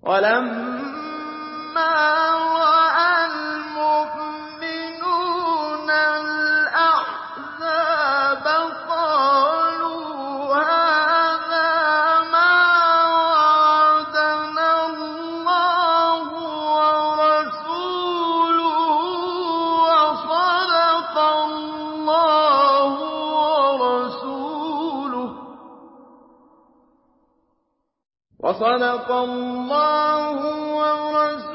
وَلَمَّا رَأَى الْمُؤْمِنُونَ الْأَحْزَابَ قَالُوا هَٰذَا مَا وَعَدَنَا اللَّهُ وَرَسُولُهُ وَصَدَقَ اللَّهُ وَرَسُولُهُ